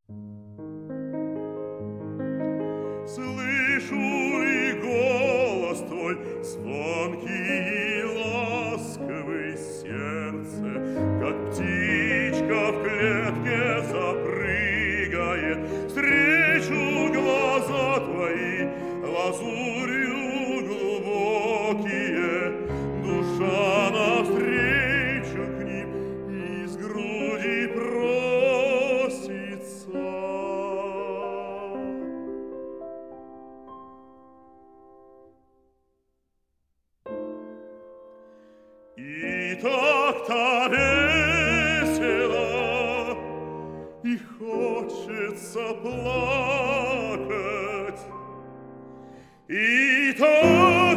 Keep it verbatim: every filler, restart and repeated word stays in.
Слышу и голос твой звонкий и ласковый, сердце, как птичка в клетке запрыгает. Встречу глаза твои лазурью глубокие, душа навстречу к ним из груди просится. И так-то весело, и хочется плакать, и так